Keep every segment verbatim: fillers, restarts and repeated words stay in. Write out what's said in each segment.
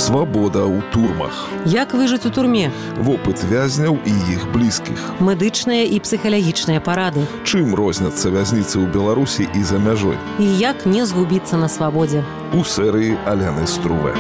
Свабода ў турмах. Як выжыць у турме? Вопыт вязняў і іх блізкіх. Медычныя і псіхалагічныя парады. Чым розняцца вязніцы ў Беларусі і за мяжой? І як не згубіцца на свабодзе? У серыі Аляны Струве.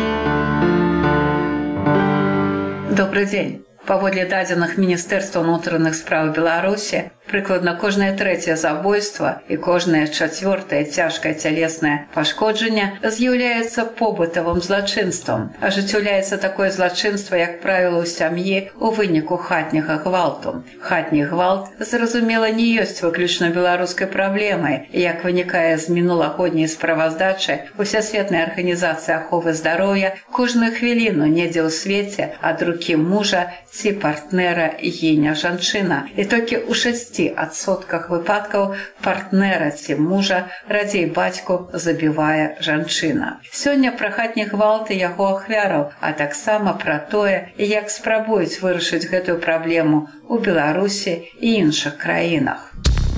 Добрый дзень. Паводле дадзеных Міністэрства ўнутраных спраў Беларусі, прыкладна кожнае трэцяе забойства і кожнае чацвёртае цяжкае цялеснае пашкоджанне з'яўляецца побытавым злачынствам. Ажыццяўляецца такое злачынства, як правіла, у сям'і ў выніку хатняга гвалту. Хатні гвалт, зразумела, не ёсць выключна беларускай праблемай, як вынікае з мінулагодняй справаздачы Усесветнай арганізацыі аховы здароўя, кожную хвіліну недзе ў свеце ад рукі мужа ці партнера гіне жанчына. І толькі ў шасці адсотках выпадкаў партнера ці мужа, радзей бацьку, забівае жанчына. Сёння пра хатні гвалт і яго ахвяраў, а таксама пра тое, як спрабуюць вырашыць гэтую праблему ў Беларусі і іншых краінах.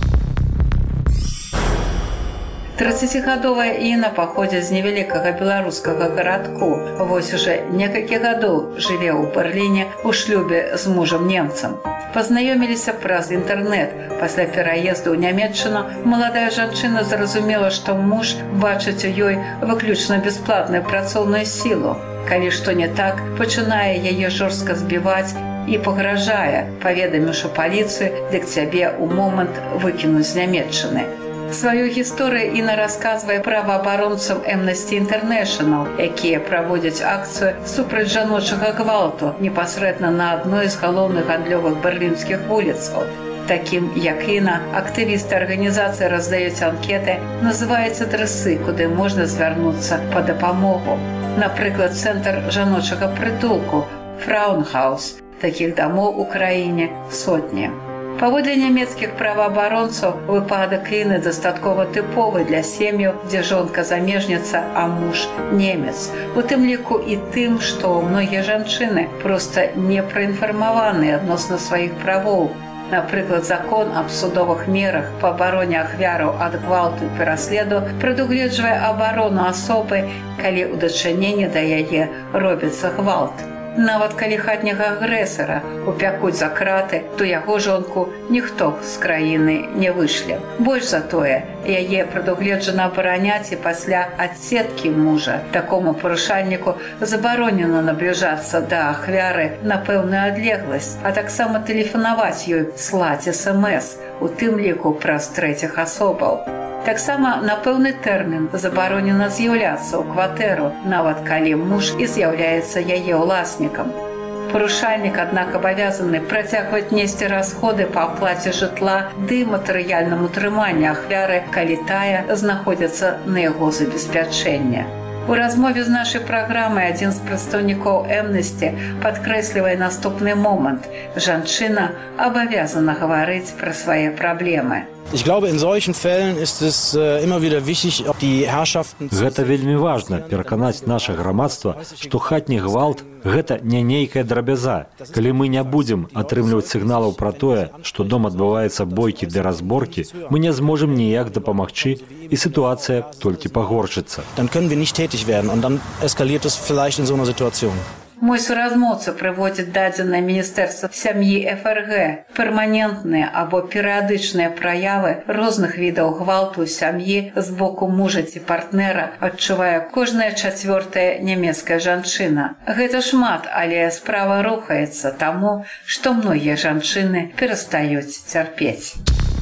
трыццацігадовая Інна паходзіць з невялікага беларускага гарадку. Вось уже некалькі гадоў жыве ў Берліне у шлюбе з мужам-немцам. Пазнаёміліся праз інтэрнэт. Пасля пераезду ў Нямецчыну маладая жанчына зразумела, што муж бачыць у ёй выключна бясплатную працоўную сілу. Калі што не так, пачынае яе жорстка збіваць і пагражае, паведаміўшы паліцыю, дык цябе ў момант выкінуць з Нямецчыны. Сваю гісторыю Інна расказвае праваабаронцам Amnesty International, якія праводзяць акцыю супраць жаночага гвалту непасрэдна на адной з галоўных гандлёвых берлінскіх вуліцаў. Такім, як Інна, актывісты арганізацыі раздаюць анкеты, называюць адрасы, куды можна звярнуцца па дапамогу. Напрыклад, цэнтр жаночага прытулку Фраунхаус. Такіх дамоў у краіне сотні. Паводле нямецкіх праваабаронцаў, выпадак Інны дастаткова тыповы для сем'яў, дзе жонка замежніца, а муж немец. У тым ліку і тым, што многія жанчыны проста не праінфармаваныя адносна сваіх правоў. Напрыклад, закон аб судовых мерах па абароне ахвяраў ад гвалту і пераследу прадугледжвае абарону асобы, калі ў дачыненні да яе робіцца гвалт. Нават калі хатняга агрэсара упякуць за краты, то яго жонку ніхто з краіны не вышле. Больш за тое, яе прадугледжана абараняць і пасля адсеткі мужа. Такому парушальніку забаронена набліжацца да ахвяры на пэўную адлегласць, а таксама тэлефанаваць ёй, слаць эс эм эс, у тым ліку праз трэціх асобаў. Таксама на пэўны тэрмін забаронена з'яўляцца ў кватэру, нават калі муж і з'яўляецца яе ўласнікам. Парушальнік, аднак, абавязаны працягваць несці расходы па аплаце жытла ды матэрыяльнаму утрыманню ахвяры, калі тая знаходзіцца на яго забеспячэнні. У размове з нашай праграмай адзін з прадстаўнікоў Amnesty падкрэслівае наступны момант. Жанчына абавязана гаварыць пра свае праблемы. Ich glaube, in solchen Fällen ist es äh, immer wieder wichtig, ob die Herrschaften... Гэта вельмі важна, пераканаць наша грамадства, што хатні гвалт – гэта не нейкая драбяза. Калі мы не будзем атрымліваць сігналаў пра тое, што дом адбываецца бойкі для разборкі, мы не зможам ніяк дапамагчы, і сітуацыя толькі пагоршыцца. Dann können wir nicht tätig werden und dann eskaliert es vielleicht in so einer Situation. Мой суразмоўца прыводзіць дадзенае Міністэрства сям'і эф эр гэ. Перманентныя або перыядычныя праявы розных відаў гвалту ў сям'і з боку мужа ці партнера адчувае кожная чацвёртая нямецкая жанчына. Гэта шмат, але справа рухаецца таму, што многія жанчыны перастаюць цярпець.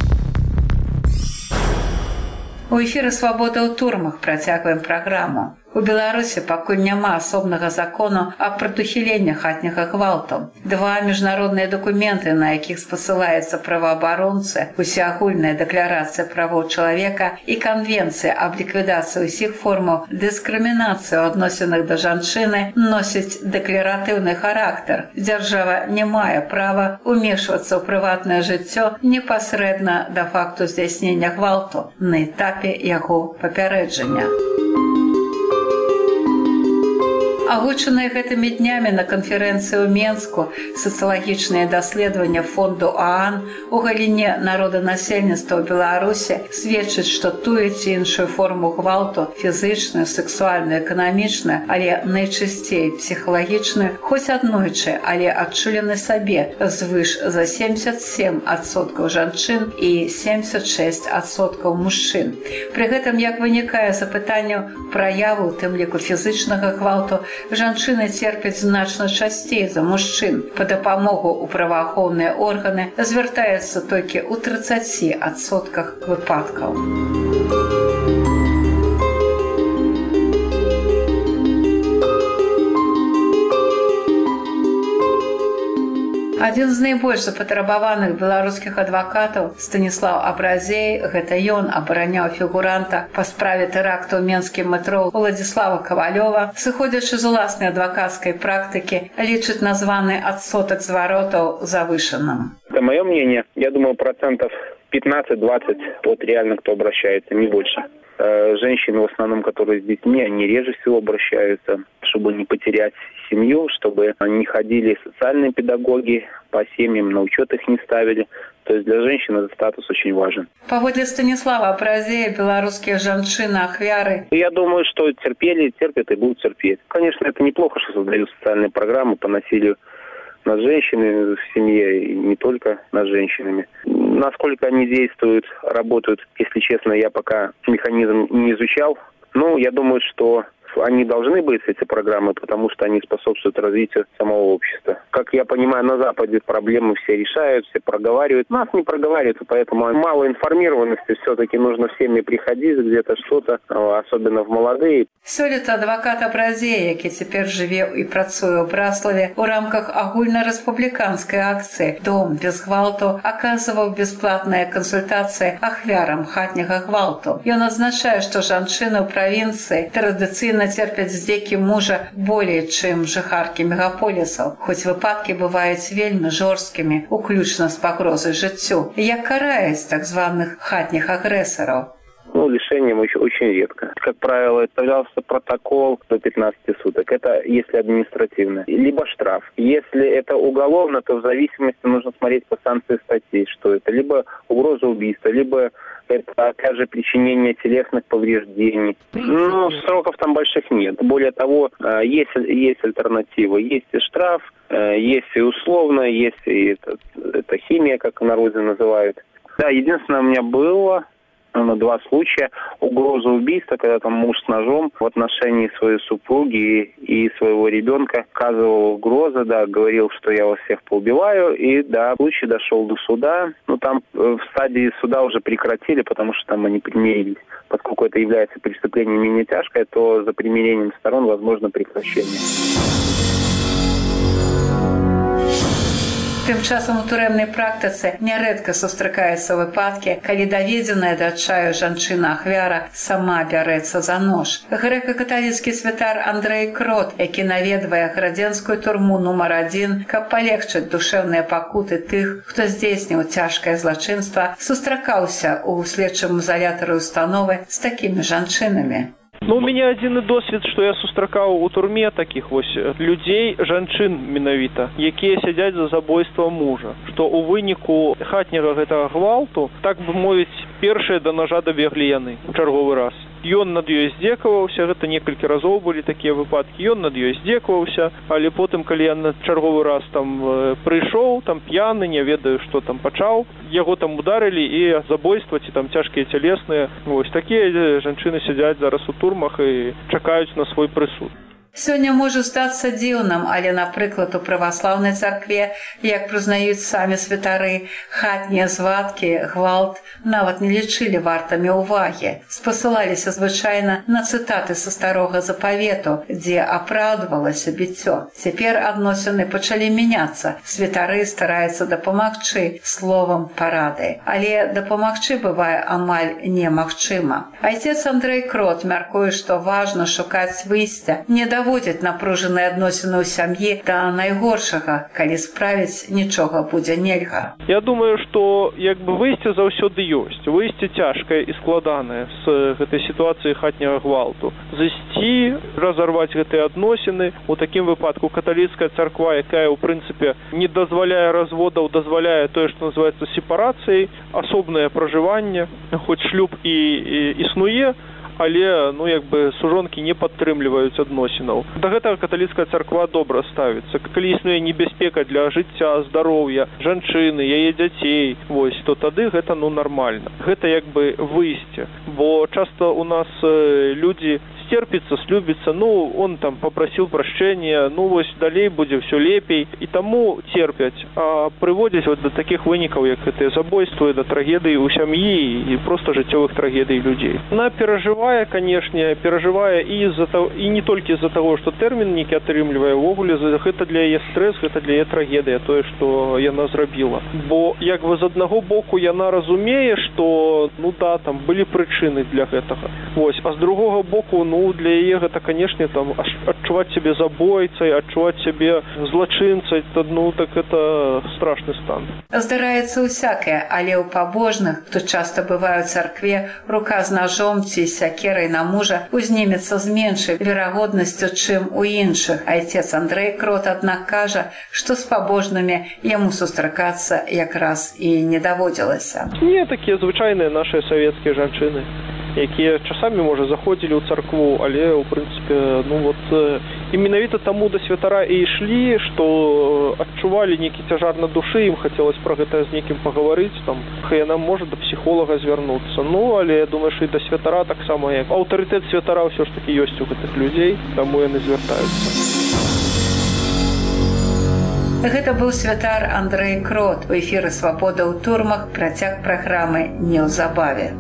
У эфіры «Свабода ў турмах» працягваем праграму. У Беларусі пакуль няма асобнага закону аб прадухіленні хатняга гвалту. Два міжнародныя дакументы, на якіх спасылаецца праваабаронцы, усеагульная дэкларацыя правоў чалавека і канвенцыя аб ліквідацыі ўсіх формаў дыскрымінацыі ў адносінах да жанчыны, носяць дэкларатыўны характар. Дзяржава не мае права ўмешвацца ў прыватнае жыццё непасрэдна да факту здзяйснення гвалту на этапе яго папярэджання. Агучаныя гэтымі днямі на канферэнцыі ў Менску сацыялагічныя даследавання фонду ААН у галіне народанасельніцтва ў Беларусі сведчаць, што тую ці іншую форму гвалту, фізычную, сексуальную, эканамічную, але найчасцей псіхалагічную, хоць аднойчы, але адчулі на сабе звыш за семьдесят семь адсоткаў жанчын і семьдесят шесть адсоткаў мужчын. Пры гэтым, як вынікае з запытанняў праяву, у тым ліку фізычнага гвалту, жанчыны церпяць значна часцей за мужчын. Па дапамогу ў праваахоўныя органы звяртаецца толькі ў тридцати адсотках выпадкаў. Адзін з найбольш запатрабаваных беларускіх адвакатаў Станіслаў Абразей, гэта ён абараняў фігуранта па справе тэракту ў менскім метро Уладзіслава Кавалёва, сыходзячы з уласнай адвакацкай практыкі, лічыць названы адсотак зваротаў завышаным. Это мое мнение. Я думаю, процентов пятнадцать-двадцать вот реально кто обращается, не больше. Женщины, в основном, которые с детьми, они реже всего обращаются, чтобы не потерять семью, чтобы не ходили социальные педагоги по семьям, на учет их не ставили. То есть для женщин этот статус очень важен. Паводле Станіслава Абразея, белорусские женщины-ахвяры. Я думаю, что терпели, терпят и будут терпеть. Конечно, это неплохо, что создают социальные программы по насилию над женщинами в семье, и не только над женщинами. Насколько они действуют, работают, если честно, я пока механизм не изучал. Ну, я думаю, что они должны быть, эти программы, потому что они способствуют развитию самого общества. Как я понимаю, на Западе проблемы все решают, все проговаривают. Нас не проговаривают, поэтому мало информированности. Все-таки нужно в семьи приходить, где-то что-то, особенно в молодые. Сёлета адвокат Абразей, які цяпер жыве і працуе ў Браславе, у рамках агульнарэспубліканскай акцыі «Дом без гвалту» аказваў бясплатныя кансультацыі ахвярам хатняга гвалту. Ён адзначае, што жанчыны ў правінцыі традыцыйна церпяць здзекі мужа болей, чым жыхаркі мегаполісаў, хоць выпадкі бываюць вельмі жорсткімі, уключна з пагрозай жыццю. Як караюць так званых хатніх агрэсараў? Ну, лишением очень, очень редко. Как правило, оставлялся протокол до пятнадцати суток. Это если административно. Либо штраф. Если это уголовно, то в зависимости нужно смотреть по санкции статьи, что это. Либо угроза убийства, либо это, опять же, причинение телесных повреждений. Ну, сроков там больших нет. Более того, есть, есть альтернатива. Есть и штраф, есть и условно, есть и это, это химия, как в народе называют. Да, единственное, у меня было... на два случая угроза убийства, когда там муж с ножом в отношении своей супруги и своего ребенка оказывал угрозы, да, говорил, что я вас всех поубиваю, и да, случай дошел до суда. Ну, там в стадии суда уже прекратили, потому что там они примирились. Поскольку это является преступлением менее тяжкое, то за примирением сторон возможно прекращение. Тым часам у турэмнай практыцы нярэдка сустракаюцца выпадкі, калі даведзеная да адчаю жанчына-ахвяра сама бярэцца за нож. Грэка-каталіцкі святар Андрэй Крот, які наведвае градзенскую турму нумар адзін, каб палегчыць душэўныя пакуты тых, хто здзейсніў цяжкае злачынства, сустракаўся ў следчым ізалятары установы з такімі жанчынамі. Ну, у меня адзіны досвед, што я сустракаў у турме такіх вось людзей, жанчын менавіта, якія сядзяць за забойства мужа, што ў выніку хатняга гэтага гвалту, так бы мовіць, першыя да ножа дабеглі яны у чарговы раз. Ён над ёй здзекаваўся, гэта некалькі разоў былі такія выпадкі, ён над ёй здзекаваўся, але потым, калі я на чарговы раз там прыйшоў, там п'яны, не ведаю, што там пачаў, яго там ударылі і забойства ці там цяжкія цялесныя. Вось такія жанчыны сядзяць зараз у турмах і чакаюць на свой прысуд. Сёння можа здацца дзіўным, але, напрыклад, у праваслаўнай царкве, як прызнаюць самі святары, хатнія звадкі, гвалт нават не лічылі вартамі ўвагі. Спасылаліся звычайна на цытаты са старога запавету, дзе апраўдвалася біццё. Цяпер адносіны пачалі мяняцца. Святары стараюцца дапамагчы словам парады. Але дапамагчы бывае амаль немагчыма. Айцец Андрэй Крот мяркуе, што важна шукаць выйсця не да даводзяць напружаныя адносіны ў сям'і да найгоршага, калі справіць нічога будзе нельга. Я думаю, што як бы выйсце заўсёды ёсць. Выйсце цяжкае і складанае з гэтай сітуацыі хатняга гвалту. Зайсці, разарваць гэтыя адносіны. У такім выпадку каталіцкая царква, якая ў прынцыпе не дазваляе разводаў, дазваляе тое, што называецца сепарацыяй, асобнае пражыванне, хоць шлюб і, і існуе, але ну як бы сужонкі не падтрымліваюць адносінаў. Да гэтага каталіцкая царква добра ставіцца. Калі існуе небяспека для жыцця, здароўя жанчыны, яе дзяцей, вось, то тады гэта ну нармальна. Гэта як бы выйсце, бо часта у нас э, людзі стерпится, слюбится, ну, он там попросил прощения, ну, вось далей будзе все лепей, и тому терпять, а приводить вот до таких выников, как это забойство, до трагедий у семьи и просто жыццёвых трагедий людей. Она переживая, конечно, переживая и, из-за того, и не только из-за того, что термин некі атрымлівае, увогуле, это для яе стресс, это для яе трагедия, тое, что яна зрабіла. Бо, як бы, з аднаго боку, яна разумее, что, ну, да, там, были причины для гэтага. Вось, а з другого боку, ну, Ну, для яе гэта, канешне, там, адчуваць сябе забойцай, адчуваць сябе злачынцай, ну, так это страшны стан. Здараецца ўсякае, але ў пабожных, хто часта бывае ў царкве, рука з ножом ці сякерай на мужа узнімецца з меншай верагоднасцю, чым у іншых. Айцец Андрэй Крот, аднак, кажа, што з пабожнымі яму сустракацца якраз і не даводзілася. Не, такія звычайныя нашыя савецкія жанчыны, якія часамі, можа, заходзілі ў царкву, але, у прынцыпе, ну, вот, і менавіта таму да святара і ішлі, што адчувалі нейкі цяжар на душы, ім хацелось пра гэта з некім пагаварыць, там, яна можа да псіхолага звярнуцца. Ну, але я думаю, што і да святара таксама, як аўтарытэт святара ўсё ж такі ёсць у гэтых людзей, таму яны звяртаюцца. Гэта быў святар Андрэй Крот. У эфіры «Свабода ў турмах», працяг праграмы неўзабаве.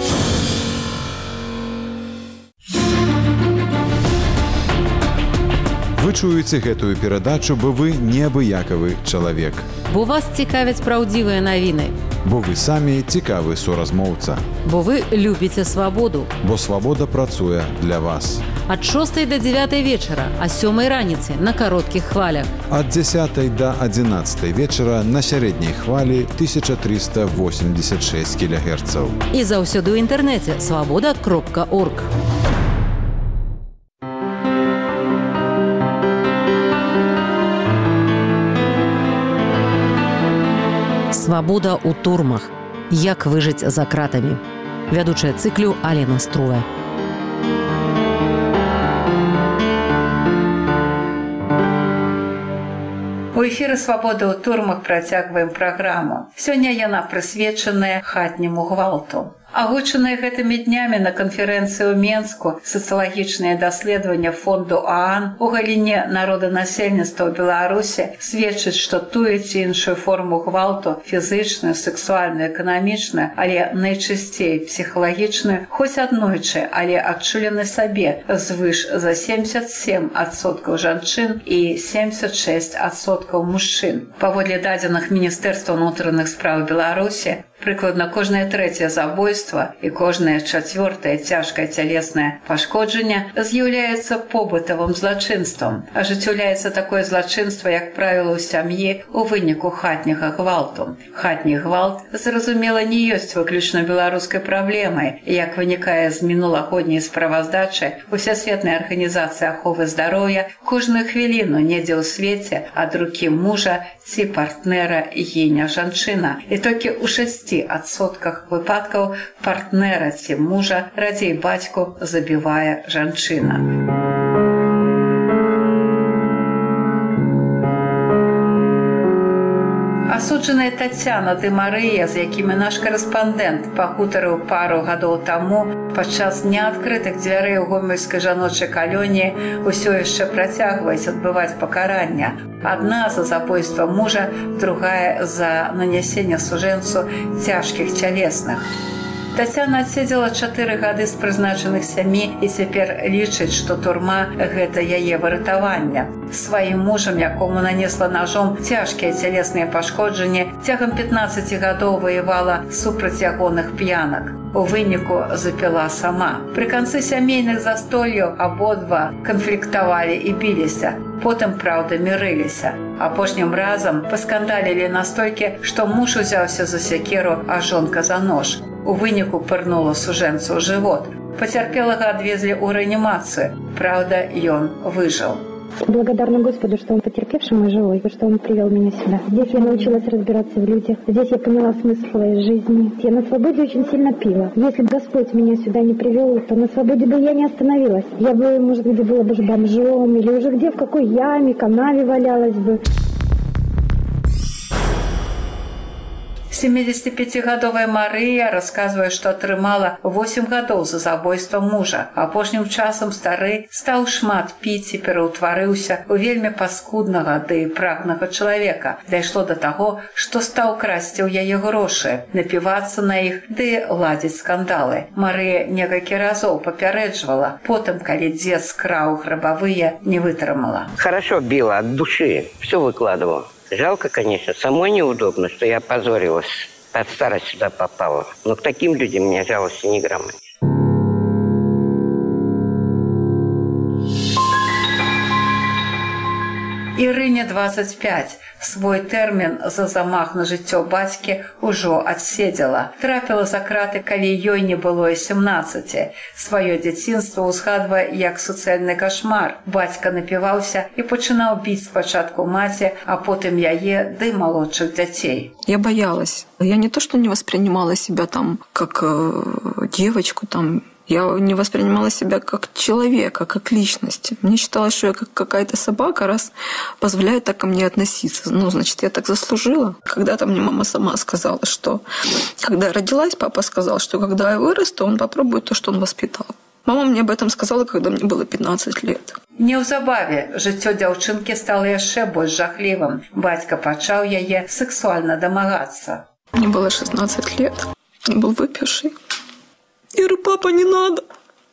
Вы чуеце гэтую перадачу, бо вы неабыякавы чалавек. Бо вас цікавяць праўдзівыя навіны. Бо вы самі цікавы суразмоўца. Бо вы любіце свабоду. Бо свабода працуе для вас. Ад шостай да дзявятай вечара, а сёмай раніцы на кароткіх хвалях. Ад дзясятай да адзінаццатай вечара на сярэдняй хвалі тысяча трыста восемьдесят шесть кілогерцаў. І заўсёды ў інтэрнэце свабода кропка орг. Свабода ў турмах. Як выжыць за кратамі. Вядучая цыклю Алена Струве. У эфіры «Свабода ў турмах» працягваем праграму. Сёння яна прысвечаная хатняму гвалту. Агучаныя гэтымі днямі на канферэнцыі ў Менску сацыялагічныя даследавання фонду ААН у галіне народанасельніцтва ў Беларусі сведчаць, што тую ці іншую форму гвалту, фізычную, сексуальную, эканамічную, але найчасцей псіхалагічную, хоць аднойчы, але адчулі на сабе звыш за семьдесят семь адсоткаў жанчын і семьдесят шесть адсоткаў мужчын. Паводле дадзеных Міністэрства ўнутраных спраў Беларусі, прыкладна кожнае трэцяе забойства і кожнае чацвёртае цяжкае цялеснае пашкоджанне з'яўляецца побытавым злачынствам. Ажыццяўляецца такое злачынства, як правіла, у сям'і у выніку хатняга гвалту. Хатні гвалт, зразумела, не ёсць выключна беларускай праблемай, як вынікае з мінулагодняй справаздачы Усесветнай арганізацыі аховы здароўя, кожную хвіліну недзе ў свеце ад рукі мужа ці партнера гіня жанчына. І толькі ў шасці адсотках выпадкаў партнера ці мужа, радзей бацьку, забівае жанчына. Асуджаныя Тацяна ды Марыя, з якімі наш карэспандэнт пагутарыў пару гадоў таму падчас неадкрытых дзвярэй у гомельскай жаночай калоніі, усё яшчэ працягваюць адбываць пакарання. Адна за забойства мужа, другая за нанясенне сужэнцу цяжкіх цялесных. Тацяна адседзела чатыры гады з прызначаных сямі і цяпер лічыць, што турма – гэта яе выратаванне. Сваім мужам, якому нанесла ножом цяжкія цялесныя пашкоджанні, цягам пятнаццаці гадоў ваявала супраць ягоных п'янак. У выніку запіла сама. Пры канцы сямейных застолляў абодва канфліктавалі і біліся. Потым, праўда, мірыліся. Апошнім разам паскандалілі настолькі, што муж узяўся за сякеру, а жонка за нож. У выніку пырнула сужэнцу ў жывот. Пацярпелага адвезлі ў рэанімацыю. Праўда, ён выжыў. Благодарна Господу, что Он потерпевший мой живой, что Он привел меня сюда. Здесь я научилась разбираться в людях. Здесь я поняла смысл своей жизни. Я на свободе очень сильно пила. Если бы Господь меня сюда не привел, то на свободе бы я не остановилась. Я бы, может быть, была бы бомжом или уже где, в какой яме, канаве валялась бы. семидесятипятигадовая Марыя расказвае, што атрымала восемь гадоў за забойства мужа. Апошнім часам стары стаў шмат піць і пераўтварыўся ў вельмі паскуднага ды прагнага чалавека. Дайшло да таго, што стаў красці ў яе грошы, напівацца на іх ды ладзіць скандалы. Марыя некалькі разоў папярэджвала, потым, калі дзед скраў грабавыя, не вытрымала. Хорошо била от души, все выкладывала. Жалко, конечно, самой неудобно, что я опозорилась, от старости сюда попала. Но к таким людям мне жалости ни грамма. Ірыне двадцать пять. Свой тэрмін за замах на жыццё бацькі ўжо адседзела. Трапіла за краты, калі ёй не было і семнаццаці. Сваё дзяцінства ўзгадвае як суцэльны кашмар. Бацька напіваўся і пачынаў біць спачатку маці, а потым яе ды малодшых дзяцей. Я боялась. Я не то, что не воспринимала себя там как э, девочку, там, я не воспринимала себя как человека, как личность. Мне считалось, что я как какая-то собака, раз позволяет так ко мне относиться. Ну, значит, я так заслужила. Когда-то мне мама сама сказала, что когда я родилась, папа сказал, что когда я вырасту, он попробует то, что он воспитал. Мама мне об этом сказала, когда мне было пятнадцать лет. Неўзабаве жыццё дзяўчынкі стала яшчэ больш жахлівым. Бацька пачаў яе сексуальна дамагацца. Мне было шестнадцать лет. Он был выпивший. Я говорю, папа, не надо.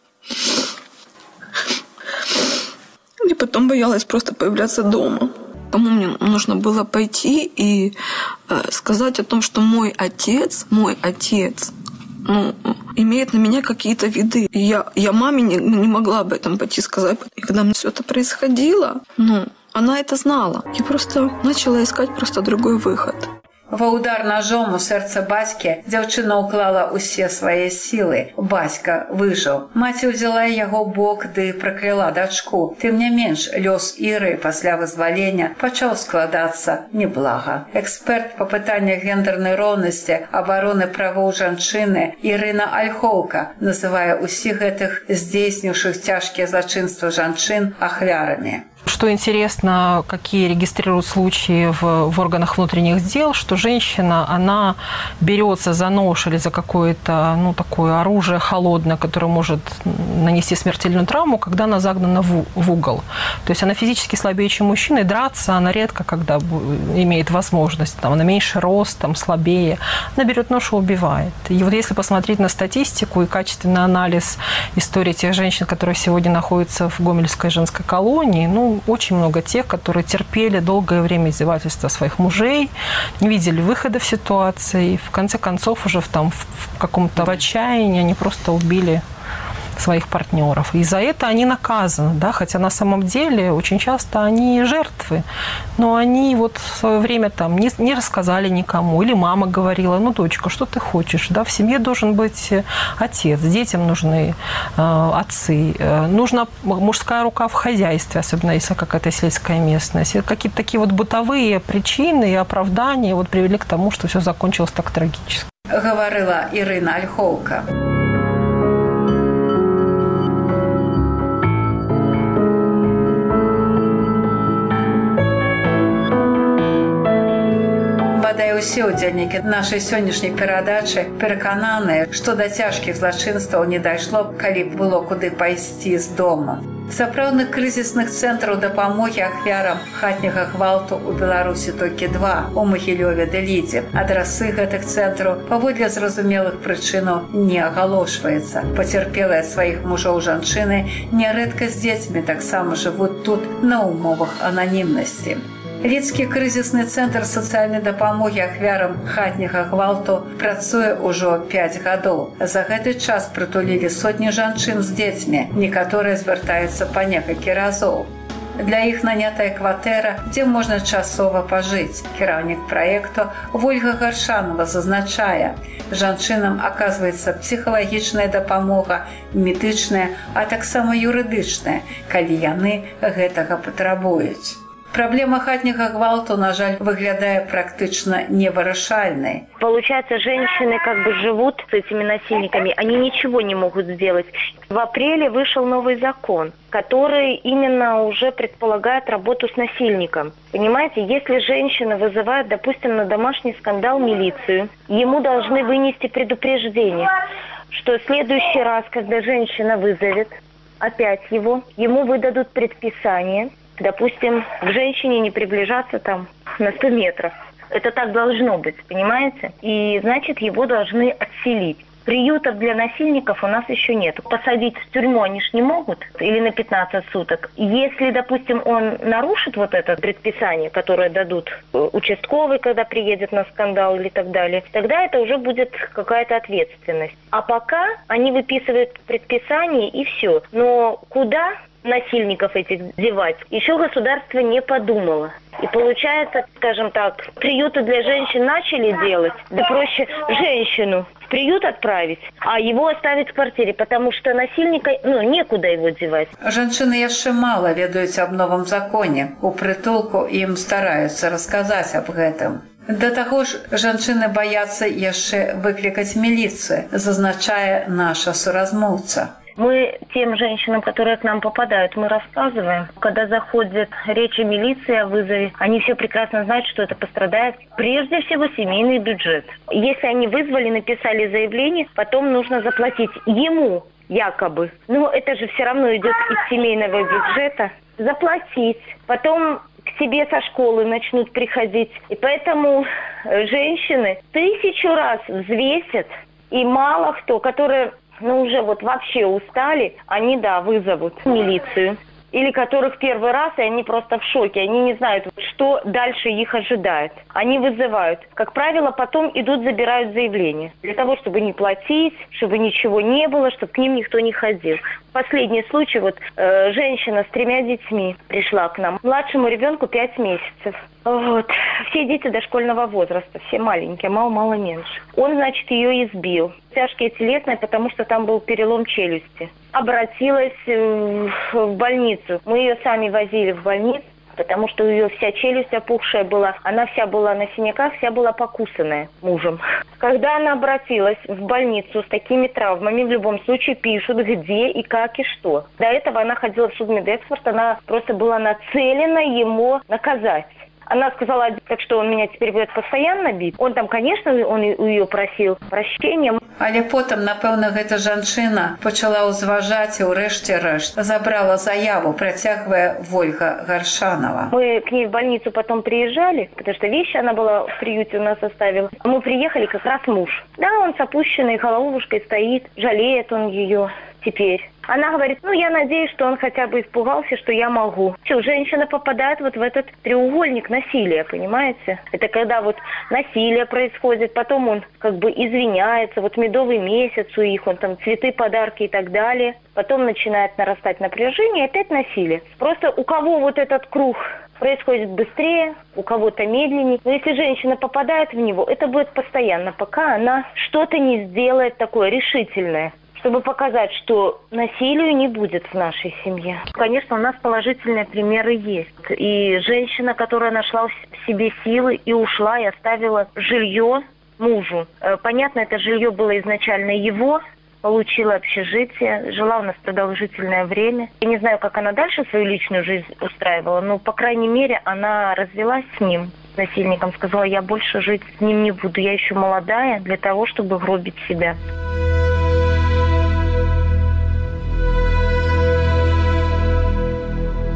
И потом боялась просто появляться дома. Кому мне нужно было пойти и э, сказать о том, что мой отец, мой отец, ну, имеет на меня какие-то виды. И я, я маме не, не могла об этом пойти сказать. И когда мне все это происходило, ну, она это знала. Я просто начала искать просто другой выход. Ва удар ножом у сэрца бацькі дзяўчына ўклала ўсе свае сілы. Бацька выжыў. Маці ўзяла яго бок ды пракляла дачку. Тым не менш, лёс Іры пасля вызвалення пачаў складацца неблага. Эксперт па пытаннях гендернай роўнасці, абароны правоў жанчыны Ірына Альхоўка называе ўсіх гэтых здзейсніўшых цяжкія злачынствы жанчын ахвярамі. Что интересно, какие регистрируют случаи в, в органах внутренних дел, что женщина, она берется за нож или за какое-то, ну, такое оружие холодное, которое может нанести смертельную травму, когда она загнана в, в угол. То есть она физически слабее, чем мужчина, и драться она редко, когда имеет возможность. Там, она меньше ростом, слабее. Она берет нож и убивает. И вот если посмотреть на статистику и качественный анализ истории тех женщин, которые сегодня находятся в Гомельской женской колонии, ну, очень много тех, которые терпели долгое время издевательства своих мужей, не видели выхода в ситуации, и в конце концов уже в, там, в каком-то в отчаянии они просто убили своих партнеров. И за это они наказаны, да, хотя на самом деле очень часто они жертвы, но они вот в свое время там не, не рассказали никому, или мама говорила, ну, дочка, что ты хочешь, да, в семье должен быть отец, детям нужны э, отцы, э, нужна мужская рука в хозяйстве, особенно если какая-то сельская местность. И какие-то такие вот бытовые причины и оправдания вот привели к тому, что все закончилось так трагически. Говорила Ірина Альхоўка. Бадай усе удзельнікі нашай сённяшняй перадачы перакананыя, што да цяжкіх злачынстваў не дайшло б, калі б было куды пайсці з дому. Сапраўдных крызісных цэнтраў дапамогі ахвярам хатняга гвалту ў Беларусі толькі два у Магілёве ды Лідзе. Адрасы гэтых цэнтраў паводле зразумелых прычынаў не агалошваецца. Пацярпелыя сваіх мужоў жанчыны нярэдка з дзецьмі таксама жывуць тут на умовах ананімнасці. Лідскі крызісны цэнтр сацыяльнай дапамогі ахвярам хатняга гвалту працуе ўжо пяць гадоў. За гэты час прытулілі сотні жанчын з дзецьмі, некаторыя звяртаюцца па некалькі разоў. Для іх нанятая кватэра, дзе можна часова пажыць. Кіраўнік праекту Вольга Гаршанова зазначае, жанчынам аказваецца псіхалагічная дапамога, медычная, а таксама юрыдычная, калі яны гэтага патрабуюць. Проблема хатняга гвалту, на жаль, выглядая практично невырашальной. Получается, женщины как бы живут с этими насильниками, они ничего не могут сделать. В апреле вышел новый закон, который именно уже предполагает работу с насильником. Понимаете, если женщина вызывает, допустим, на домашний скандал милицию, ему должны вынести предупреждение, что в следующий раз, когда женщина вызовет опять его, ему выдадут предписание, допустим, к женщине не приближаться там на сто метров. Это так должно быть, понимаете? И, значит, его должны отселить. Приютов для насильников у нас еще нет. Посадить в тюрьму они ж не могут, или на пятнадцать суток. Если, допустим, он нарушит вот это предписание, которое дадут участковый, когда приедет на скандал или так далее, тогда это уже будет какая-то ответственность. А пока они выписывают предписание и все. Но куда насильников этих девать, еще государство не подумало. И получается, скажем так, приюты для женщин начали делать, да проще женщину в приют отправить, а его оставить в квартире, потому что насильника, ну, некуда его девать. Женщины яшчэ мала ведаюць аб новым законе. У прытулку ім стараюцца расказаць аб гэтым. Да таго ж, жанчыны баяцца яшчэ выклікаць міліцыю, зазначае наша суразмоўца. Мы тем женщинам, которые к нам попадают, мы рассказываем. Когда заходит речь о милиции, о вызове, они все прекрасно знают, что это пострадает прежде всего семейный бюджет. Если они вызвали, написали заявление, потом нужно заплатить ему якобы. Но это же все равно идет из семейного бюджета. Заплатить. Потом к тебе со школы начнут приходить. И поэтому женщины тысячу раз взвесят. И мало кто, которые... ну, уже вот вообще устали, они, да, вызовут милицию. Или которых первый раз, и они просто в шоке. Они не знают, что дальше их ожидает. Они вызывают. Как правило, потом идут, забирают заявление. Для того, чтобы не платить, чтобы ничего не было, чтобы к ним никто не ходил. Последний случай, вот э, женщина с тремя детьми пришла к нам. Младшему ребенку пять месяцев. Вот. Все дети дошкольного возраста, все маленькие, мало-мало меньше. Он, значит, ее избил. Тяжкие телесные, потому что там был перелом челюсти. Обратилась э, в больницу. Мы ее сами возили в больницу, потому что у ее вся челюсть опухшая была. Она вся была на синяках, вся была покусанная мужем. Когда она обратилась в больницу с такими травмами, в любом случае пишут, где и как и что. До этого она ходила в судмедэкспорт, она просто была нацелена ему наказать. Она сказала, так что он меня теперь будет постоянно бить. Он там, конечно, он у ее просил прощения. Але потом, напэўна, гэта жанчына пачала ўзважаць і ўрэшце рэшт забрала заяву, працягвае Вольга Гаршанова. Мы к ней в больницу потом приезжали, потому что вещи она была в приюте у нас оставила. Мы приехали, как раз муж. Да, он с опущенной головушкой стоит, жалеет он ее теперь. Она говорит, ну, я надеюсь, что он хотя бы испугался, что я могу. Все, женщина попадает вот в этот треугольник насилия, понимаете? Это когда вот насилие происходит, потом он как бы извиняется, вот медовый месяц у них, он там цветы, подарки и так далее. Потом начинает нарастать напряжение, и опять насилие. Просто у кого вот этот круг происходит быстрее, у кого-то медленнее. Но если женщина попадает в него, это будет постоянно, пока она что-то не сделает такое решительное, чтобы показать, что насилию не будет в нашей семье. Конечно, у нас положительные примеры есть. И женщина, которая нашла в себе силы и ушла, и оставила жилье мужу. Понятно, это жилье было изначально его, получила общежитие, жила у нас продолжительное время. Я не знаю, как она дальше свою личную жизнь устраивала, но, по крайней мере, она развелась с ним, насильником. Сказала, я больше жить с ним не буду, я еще молодая для того, чтобы гробить себя.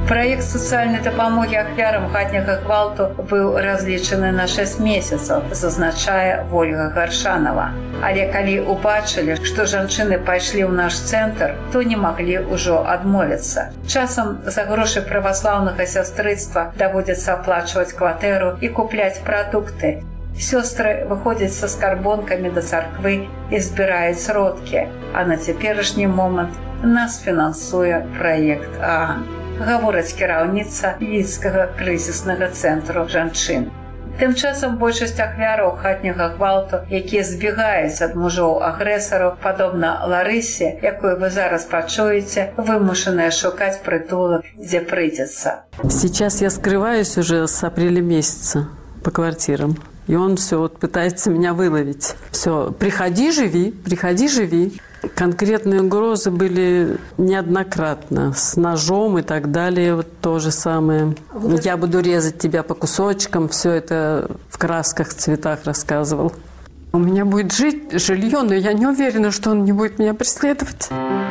Праект сацыяльнай дапамогі ахвярам хатняга гвалту быў разлічаны на шэсць месяцаў, зазначае Вольга Гаршанова. Але калі убачылі, што жанчыны пайшлі ў наш цэнтр, то не маглі ўжо адмовіцца. Часам за грошы праваслаўнага сястрыцтва даводзіцца аплачваць кватэру і купляць прадукты. Сёстры выходзяць са скарбонкамі да царквы і збіраюць сродкі, а на цяперашні момант нас фінансуе праект ААН. Гаворыць кіраўніца Лідскага крызіснага цэнтру жанчын. Тым часам большасць ахвяраў хатняга гвалту, якія збегаюць ад мужоў агрэсараў, падобна Ларысе, якую вы зараз пачуеце, вымушаныя шукаць прытулак, дзе прыйдзецца. Сейчас я скрываюсь уже с апреля месяца по квартирам. И он все вот пытается меня выловить. Все, приходи, живи, приходи, живи. Конкретные угрозы были неоднократно, с ножом и так далее, вот то же самое. Я буду резать тебя по кусочкам, все это в красках, в цветах рассказывал. У меня будет жить жилье, но я не уверена, что он не будет меня преследовать.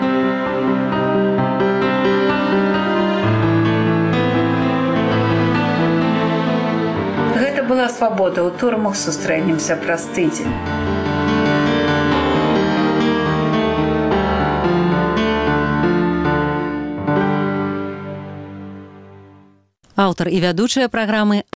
Гэта была свабода ў турмах, сустрэнемся праз тыдзень. Аўтар і вядучая праграмы